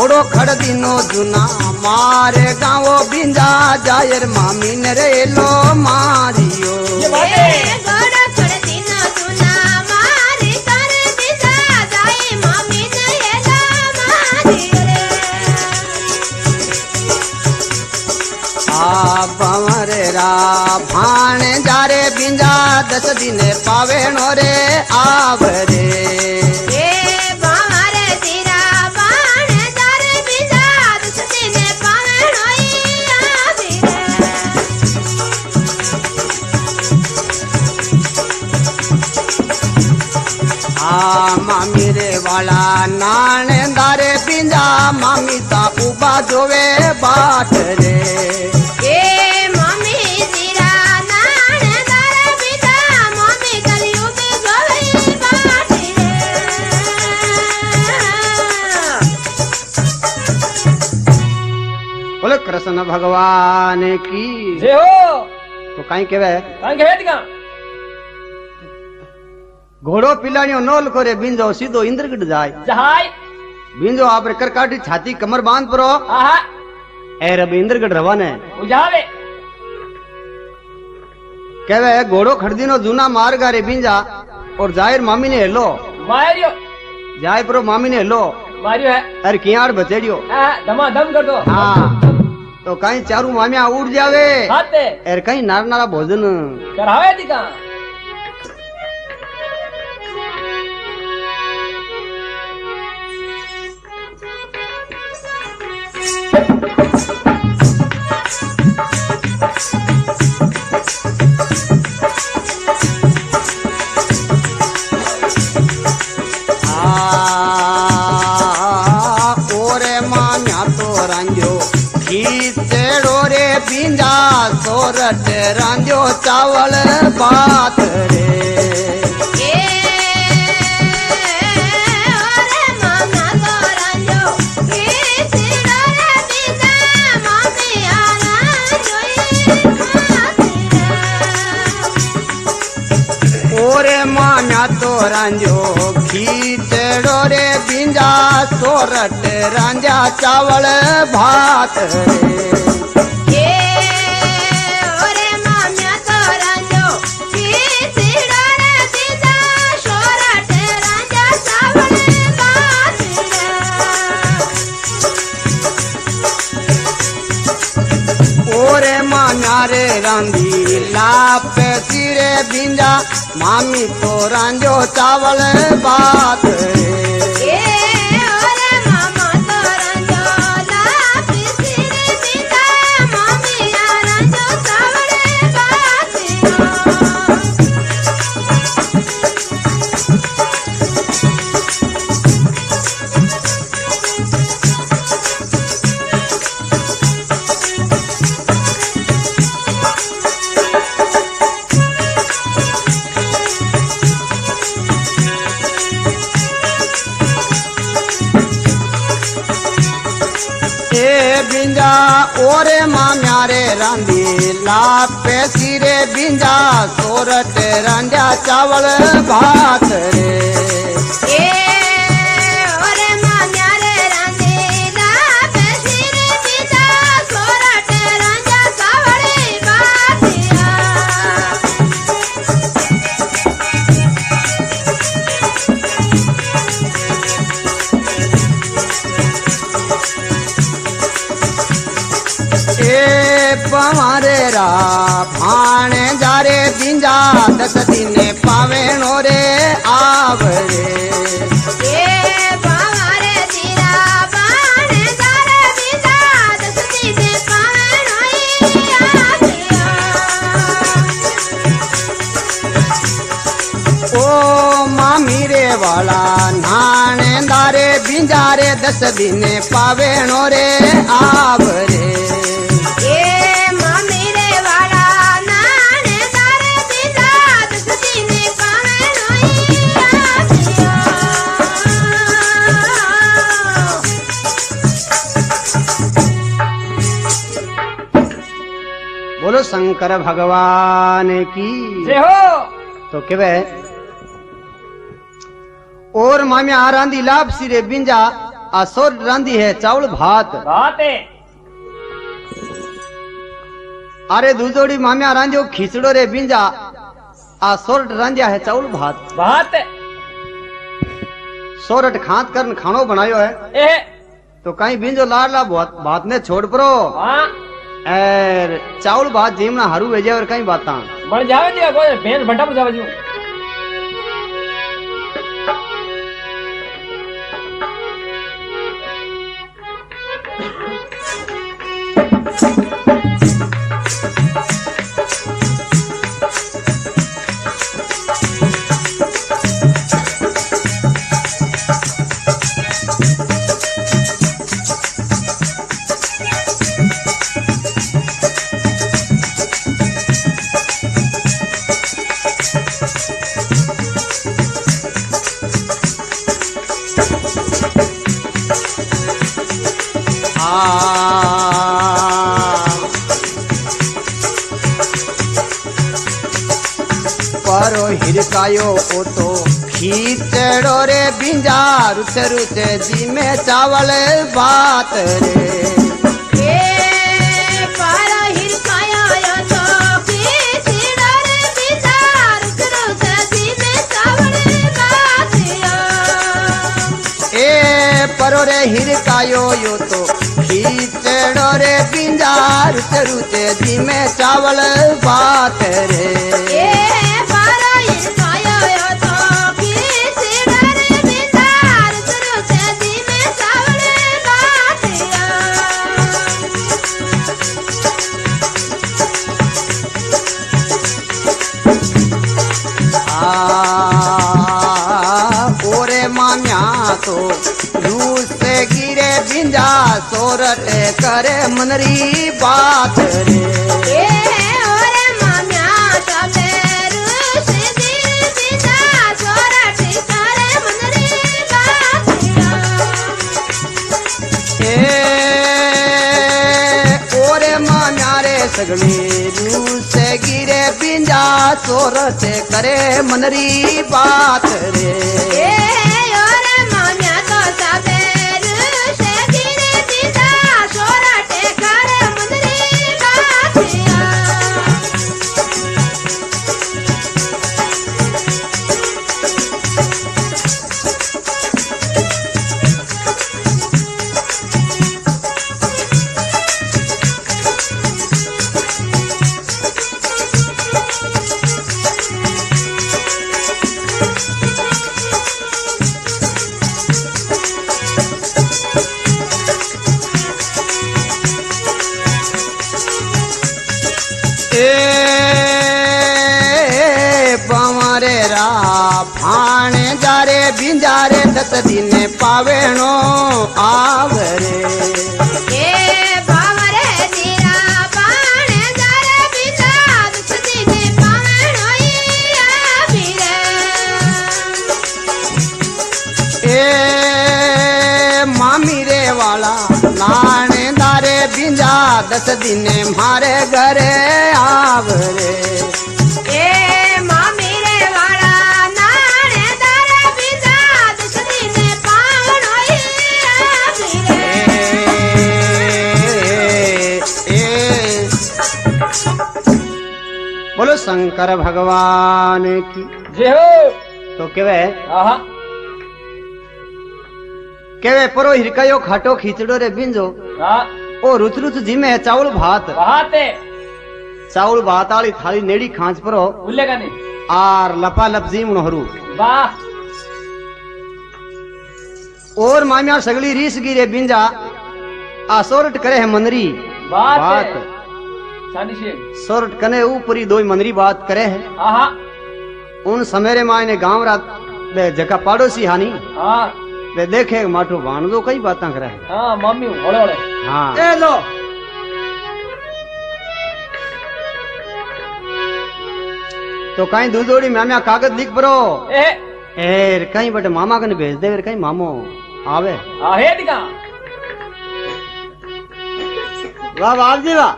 घोड़ो खड़ दिनो जुना मारे गाँवो बिंजा जायर मामी ने रे लो मारियो बमरेरा भाने जारे बिंजा 10 दिन पावेणो रे आवरे मामी रे वाला नाने दारे बिंजा मामी ता उबा जोवे बाट रे बोले कृष्ण भगवान की जय हो। तो कहीं केवे का घोड़ो पिलानियो नोल करे बिंजो सीधो इंद्रगढ़ जाए जहाय बिंजो आप रे करकाटी छाती कमर बांध परो आहा ए रब इंद्रगढ़ रवाने उजावे केवे घोड़ो खड़दीनो जूना मार्गा रे बिंजा और जाहिर मामी ने हेलो मारियो जाय परो मामी ने हेलो मारियो है अरे कियाड़ बचेड़ियो धमाधम कर दो हाँ तो कहीं चारू मामिया उड़ जावे खाते एर कहीं नार नारा भोजन करावे दिखा ओरे मान्या तो रांझो खींचेड़ो रे बिंजा सोरठ रांझो चावल बात रे ओरे मान्या तो रांझो खींचेड़ो रे बिंजा सोरठ रांझा चावल भात रे ओरे मान्या रे रांधी लापे सिरे बिंजा मामी तो रांझो चावल बात रे बिंजा ओरे माम्या रे रांधी लापे सिरे बिंजा सोरठ रांझा चावल भात रे पवारे रा भाने जारे बिंजा 10 दिन पावेणो रे आवरे ओ मामी रे वाला नाने दारे बिंजा रे 10 दिन पावेणो रे आवरे बोलो शंकर भगवान की जय हो। तो केवे और मामिया आरांदी लाभ सिरे बिंजा आ सोरठ रांधी है चावल भात। भात है। अरे दूजोड़ी माम्या रांझो खींचड़ो रे बिंजा आ सोरठ रांझा है चावल भात। भात है। सोरठ खात कर खानो बनायो है ए तो कहीं बिंजो लाडला भात ने छोड़ परो हां एर चावल भात जीमना हारू भेजे और कहीं बातां बन जावे दिया कोई भेन भट्टा पर जावे जी। परो हिरकायो ओ तो खींचड़ो रे बिंजा रुच रुच जी में चावल भात रे। परो रे हिरकायो यो तो खींचड़ो रे बिंजा रुच रुच जी में चावल भात रे। ओरे माम्या तो रूस से गिरे बिंजा सोरठ करे मनरी बात रे। ओरे माम्या रे सगली रूस से गिरे बिंजा सोरठ करे मनरी बात रे। पवरे रा फाणे जारे बिंजारे 10 दिन पावेणो आवरे। मामी रे वाला लाने दारे बिंजा 10 दिन मारे घरे आवरे। बोलो शंकर भगवान की जय हो। तो केवे आहा केवे परो हिरकायो खाटो खींचड़ो रे बिंजो हां ओ रुच रुच जी में चावल भात। भात है। चावल भात वाली थाली नेड़ी खांच परो भूलेगा नहीं आर लपा लप जी मुनहरू वाह। और मामिया सगली रीस गिरे बिंजा आ सोरठ करे है मनरी बात शादी से सोरठ कने ऊपरी 2 मनरी बात करे है। आहा उन समेरे मायने गांव रात बे जका पाड़ोसी हानी हां बे देखे माठो भाणजो कई बातां करे है। हां मम्मी ओले ओले हां ए लो तो कहीं दूधोड़ी मामिया कागज लिख परो ए एर कहीं बटे मामा कने भेज दे कहीं मामो आवे आहे दिका वाह बाप जी वाह।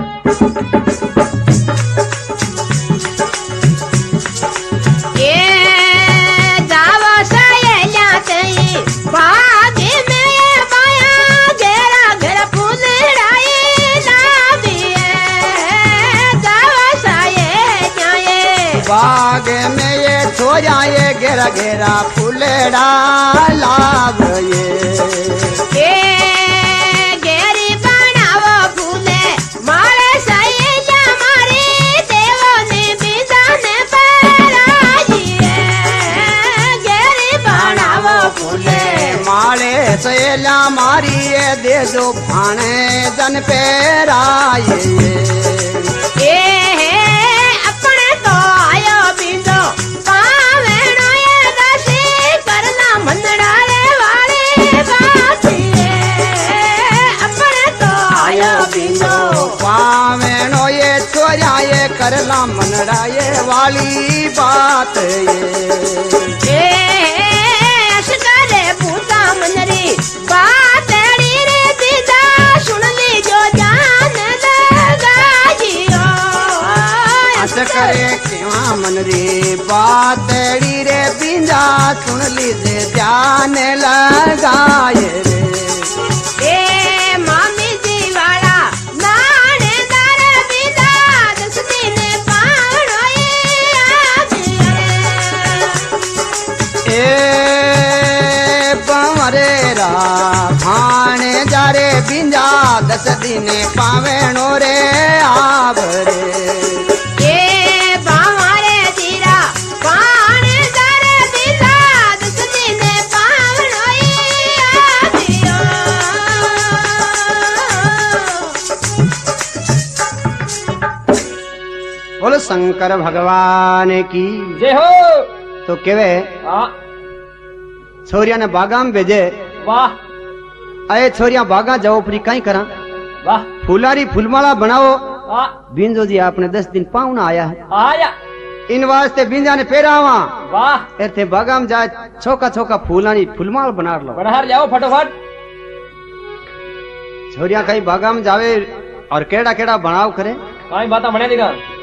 ये छोरिया ये घेरा घेरा फूलेड़ा लाभ ये घेरी बनावो फूले मारे सैया मारी देवो ने बीजा ने पराजिए घेरी बनावो फूले माले सहेला मारी ये दे दो भाने जन पेराए अपने तो आयो बीजो पावेणो ये दासी करना मंदड़ा रे वाली बात अपने तो आयो बीजो पावेणो ये छोरिया ये करला मनड़ा ये वाली बात ये अशकारे पूता मनरी बातड़ी रे दीदा सुन ली जो जान लगाजियो करे केवा मन रे बातड़ी रे बिंजा सुन लीजे ध्यान लगाए रे मामी जी वाला नाने दर बिंदा दस दिन पाणो बमरे रा भाने जारे बिंजा 10 दिन पावेणो रे आवरे बोलो शंकर भगवान की जय हो। तो केवे हाँ छोरिया ने बागा में भेजे वाह अरे छोरिया बागा जाओ परी कहीं करा वाह फुलारी फुलमाला बनाओ हाँ बिंजो जी आपने 10 दिन पाउना आया है आया इन वास्ते बिंजा ने पेरावा वाह एथे बागा में जाए छोका छोका फूलानी फुलमाल बना लो बनहार जाओ फटोफट छोरिया कहीं बागा में जावे और केड़ा केड़ा बनाव करे कहीं बात बने देगा